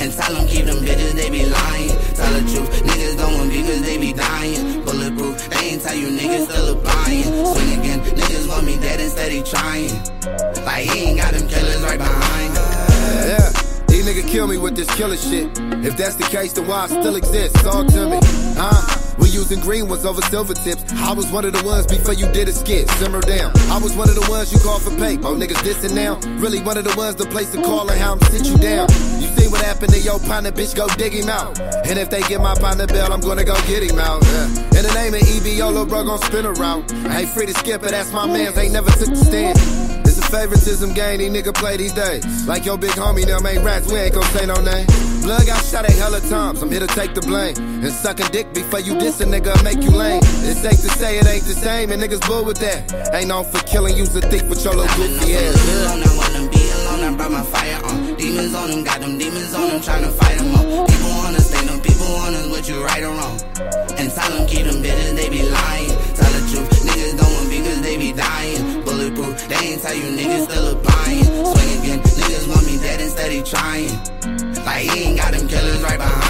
And tell them keep them bitches, they be lying. Tell the truth, niggas don't want beef cause they be dying. Bulletproof, they ain't tell you niggas still applying. Swing again, niggas want me dead instead he trying. Like he ain't got them killers right behind. Yeah, these niggas kill me with this killer shit. If that's the case, then why I still exist? Talk to me, we using green ones over silver tips. I was one of the ones before you did a skit. Simmer down. I was one of the ones you called for paper. Oh, niggas dissing now. Really one of the ones the place to call and how I'm sit you down. You seen what happened to your partner, bitch, go dig him out. And if they get my partner bell, I'm gonna go get him out. In the name of EBO, lil' bro gon' spin around. I ain't free to skip it, that's my mans, ain't never took the stand. It's a favoritism game, these niggas play these days. Like your big homie, them ain't rats, we ain't gon' say no name. Blood got shot at hella times, I'm here to take the blame. And sucking dick before you diss a nigga make you lame. It's safe to say it ain't the same, and niggas bull with that. Ain't known for killing, use a thief with your little goofy ass. I want them be alone, I brought my fire on. Demons on them, got them demons on them, tryna fight them all. People wanna stay, them people want us, what you right or wrong. And tell them keep them bitches, they be lying. Tell the truth, niggas don't want beef cause they be dying. Bulletproof, they ain't tell you niggas still applying. Swing again, niggas want me dead instead he trying. Like he ain't got them killers right behind.